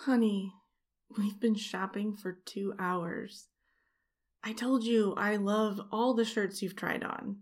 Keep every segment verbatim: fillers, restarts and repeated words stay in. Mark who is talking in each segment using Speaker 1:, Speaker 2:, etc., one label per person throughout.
Speaker 1: Honey, we've been shopping for two hours. I told you I love all the shirts you've tried on.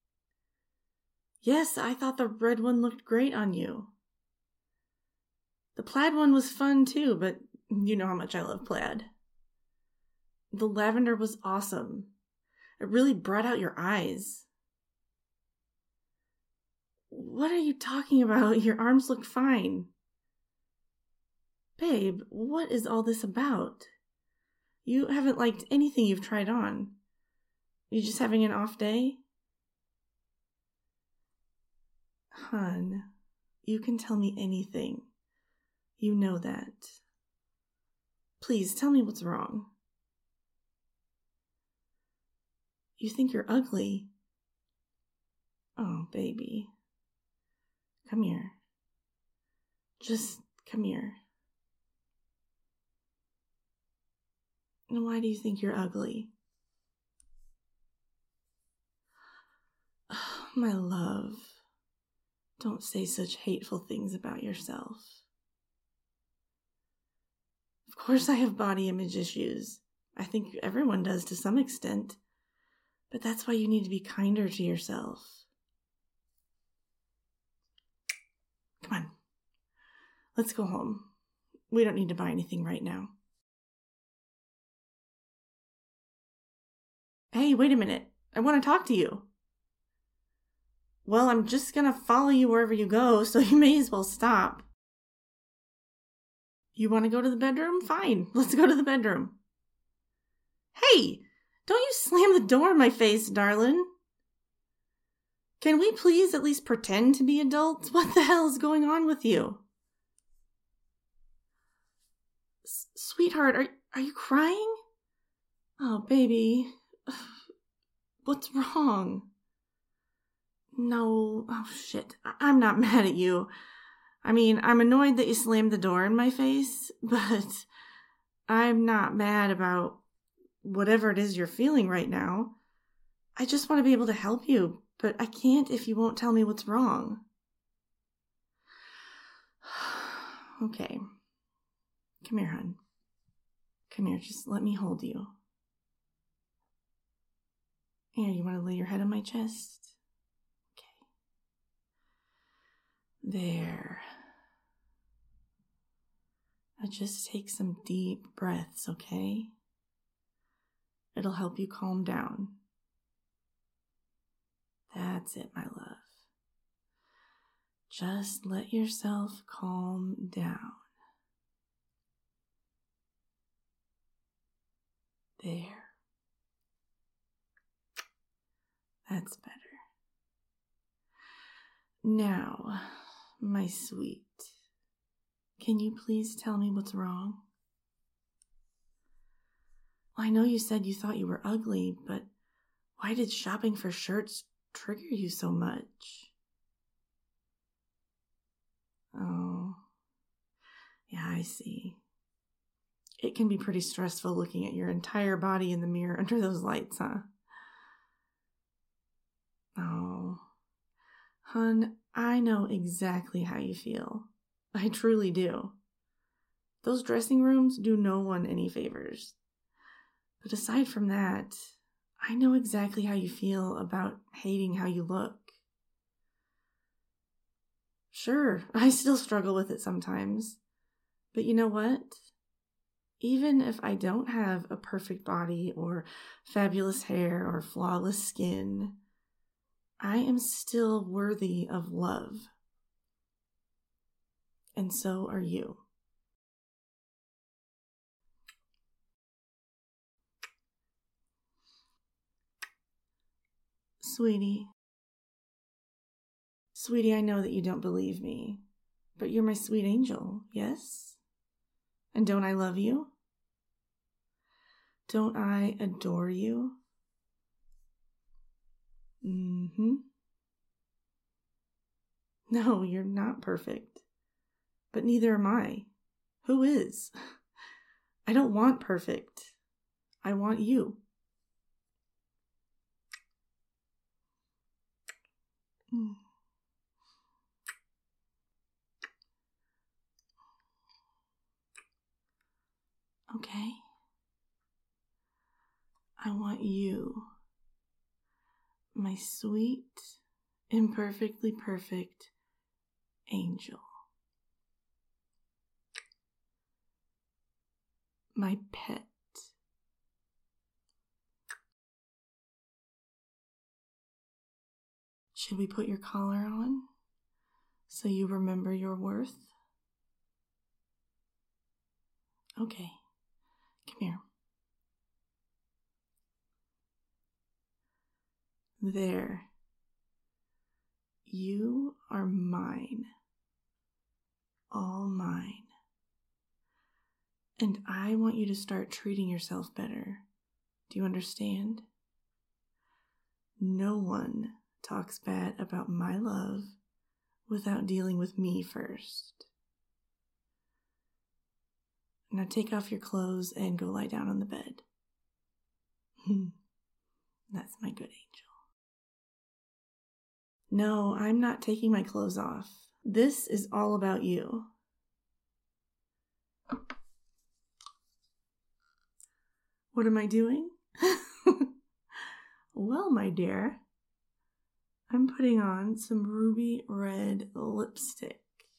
Speaker 1: Yes, I thought the red one looked great on you. The plaid one was fun too, but you know how much I love plaid. The lavender was awesome. It really brought out your eyes. What are you talking about? Your arms look fine. Babe, what is all this about? You haven't liked anything you've tried on. You just having an off day? Hun, you can tell me anything. You know that. Please tell me what's wrong. You think you're ugly. Oh, baby. Come here. Just come here. And why do you think you're ugly? Oh, my love, don't say such hateful things about yourself. Of course I have body image issues. I think everyone does to some extent. But that's why you need to be kinder to yourself. Come on. Let's go home. We don't need to buy anything right now. Hey, wait a minute. I want to talk to you. Well, I'm just going to follow you wherever you go, so you may as well stop. You want to go to the bedroom? Fine. Let's go to the bedroom. Hey, don't you slam the door in my face, darling. Can we please at least pretend to be adults? What the hell is going on with you? S- sweetheart, are, are you crying? Oh, baby. What's wrong? No, oh shit, I- I'm not mad at you. I mean, I'm annoyed that you slammed the door in my face, but I'm not mad about whatever it is you're feeling right now. I just want to be able to help you, but I can't if you won't tell me what's wrong. Okay. Come here, hon. Come here, just let me hold you. Here, you want to lay your head on my chest? Okay. There. Now just take some deep breaths, okay? It'll help you calm down. That's it, my love. Just let yourself calm down. There. That's better. Now, my sweet, can you please tell me what's wrong? I know you said you thought you were ugly, but why did shopping for shirts trigger you so much? Oh, yeah, I see. It can be pretty stressful looking at your entire body in the mirror under those lights, huh? Oh, hun, I know exactly how you feel. I truly do. Those dressing rooms do no one any favors. But aside from that, I know exactly how you feel about hating how you look. Sure, I still struggle with it sometimes. But you know what? Even if I don't have a perfect body or fabulous hair or flawless skin, I am still worthy of love. And so are you. Sweetie. Sweetie, I know that you don't believe me, but you're my sweet angel, yes? And don't I love you? Don't I adore you? Mm-hmm. No, you're not perfect. But neither am I. Who is? I don't want perfect. I want you. Mm. Okay? I want you, my sweet, imperfectly perfect angel. My pet. Should we put your collar on so you remember your worth? Okay, come here. There. You are mine. All mine. And I want you to start treating yourself better. Do you understand? No one talks bad about my love without dealing with me first. Now take off your clothes and go lie down on the bed. That's my good angel. No, I'm not taking my clothes off. This is all about you. What am I doing? Well, my dear, I'm putting on some ruby red lipstick.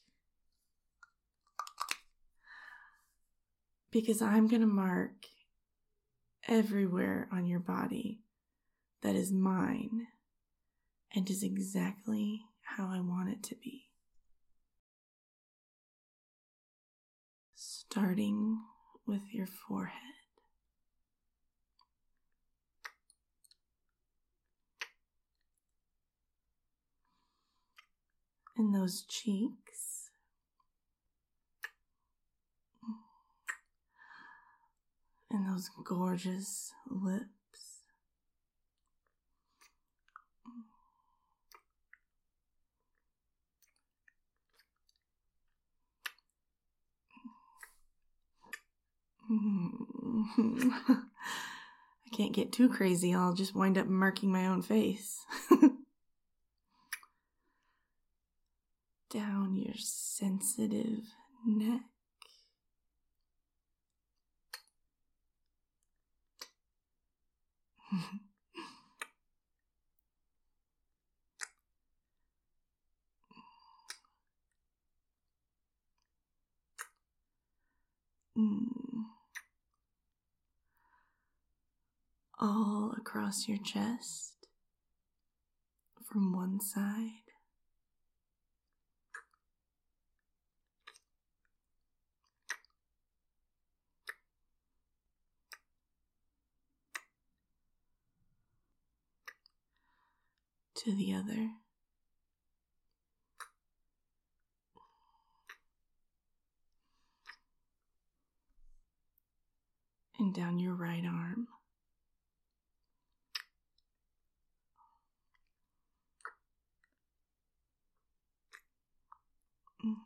Speaker 1: Because I'm going to mark everywhere on your body that is mine and is exactly how I want it to be. Starting with your forehead. And those cheeks. And those gorgeous lips. I can't get too crazy. I'll just wind up marking my own face. Down your sensitive neck. mm. All across your chest from one side. To the other. And down your right arm. Mm.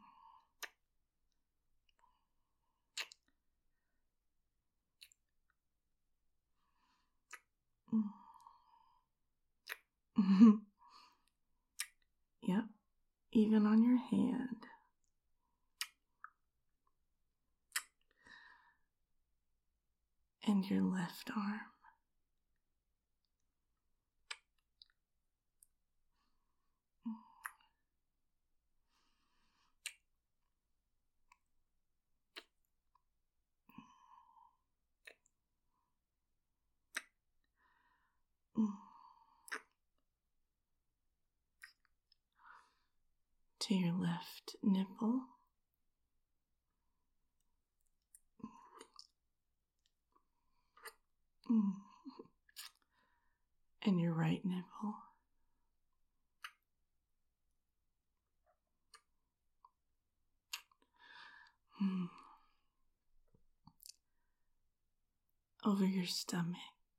Speaker 1: Mm. Yep, even on your hand. And your left arm. Mm. To your left nipple. Mm. And your right nipple. Mm. Over your stomach.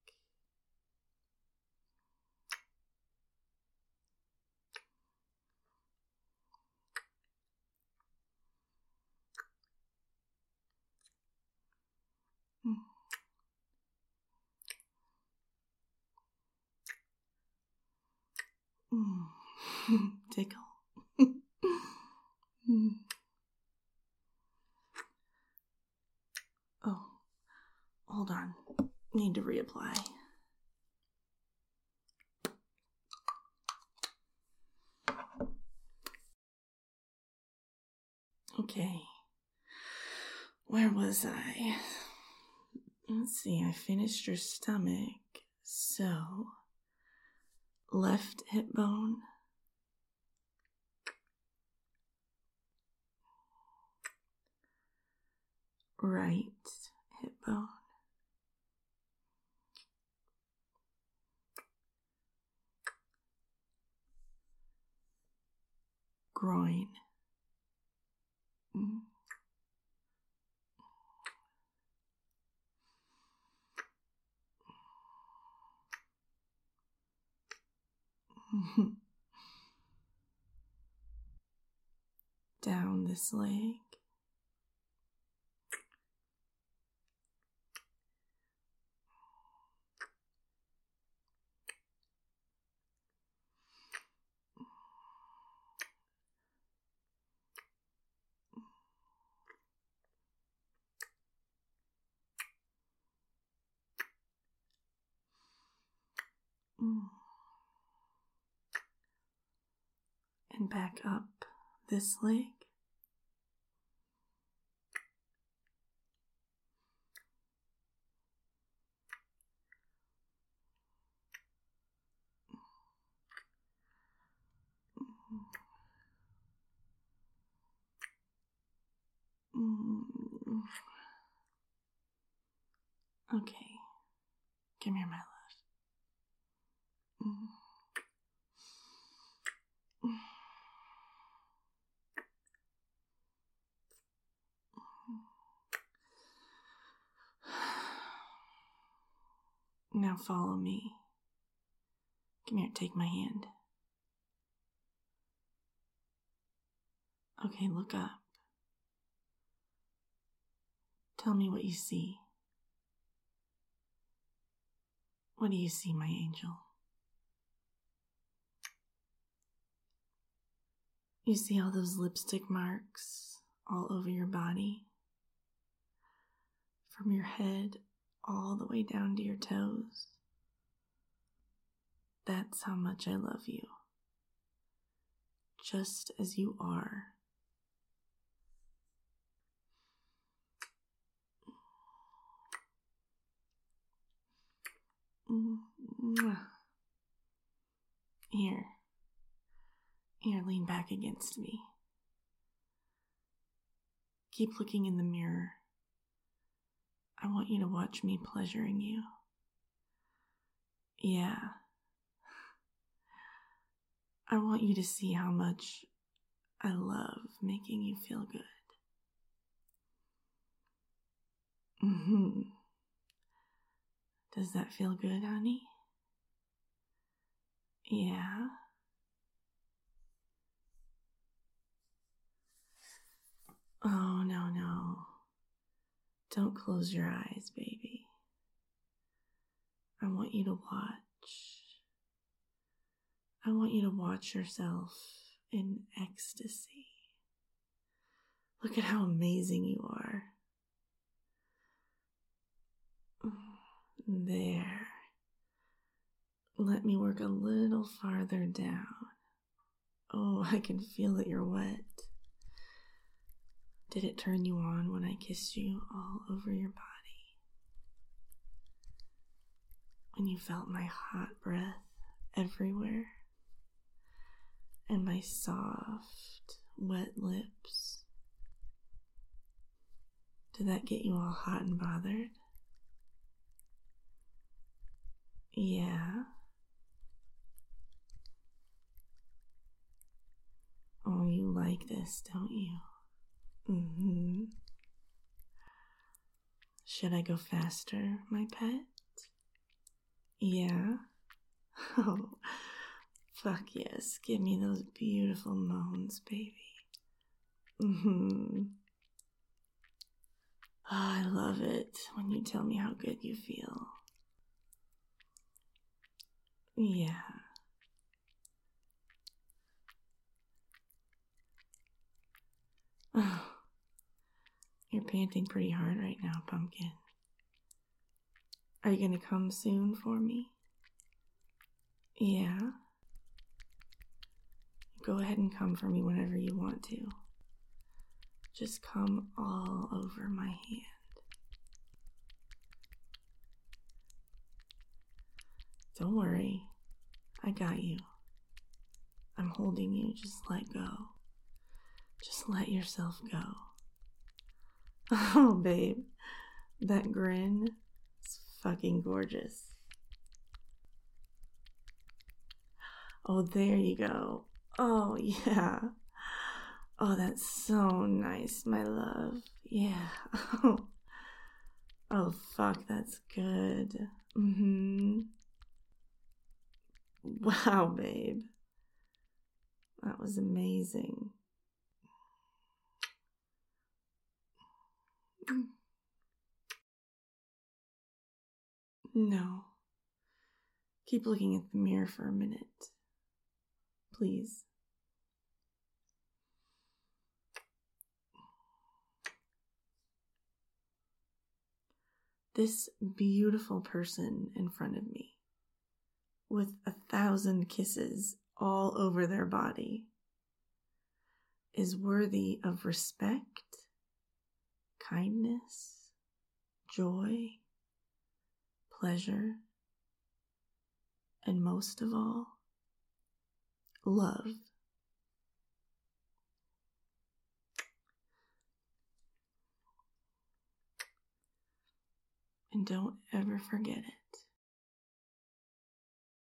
Speaker 1: Mm. Mm. Tickle. mm. Oh, hold on. Need to reapply. Okay. Where was I? Let's see, I finished your stomach. So, left hip bone. Right hip bone. Groin. Mm. Down this leg. Mm. And back up this leg. Mm. Okay. Come here, my love. Mm. Now follow me. Come here, take my hand. Okay, look up. Tell me what you see. What do you see, my angel? You see all those lipstick marks all over your body? From your head all the way down to your toes. That's how much I love you. Just as you are. Here. Here, lean back against me. Keep looking in the mirror. I want you to watch me pleasuring you. Yeah. I want you to see how much I love making you feel good. Mm-hmm. Does that feel good, honey? Yeah. Oh, no, no. Don't close your eyes, baby. I want you to watch. I want you to watch yourself in ecstasy. Look at how amazing you are. There. Let me work a little farther down. Oh, I can feel that you're wet. Did it turn you on when I kissed you all over your body? When you felt my hot breath everywhere? And my soft, wet lips? Did that get you all hot and bothered? Yeah. Oh, you like this, don't you? Mm-hmm. Should I go faster, my pet? Yeah? Oh, fuck yes. Give me those beautiful moans, baby. Mm-hmm. Oh, I love it when you tell me how good you feel. Yeah. Oh, you're panting pretty hard right now, pumpkin. Are you going to come soon for me? Yeah. Go ahead and come for me whenever you want to. Just come all over my hand. Don't worry. I got you. I'm holding you. Just let go. Just let yourself go. Oh, babe. That grin is fucking gorgeous. Oh, there you go. Oh, yeah. Oh, that's so nice, my love. Yeah. Oh, oh fuck, that's good. Mm-hmm. Wow, babe. That was amazing. No. Keep looking at the mirror for a minute. Please. This beautiful person in front of me, with a thousand kisses all over their body, is worthy of respect, kindness, joy, pleasure, and most of all, love. And don't ever forget it.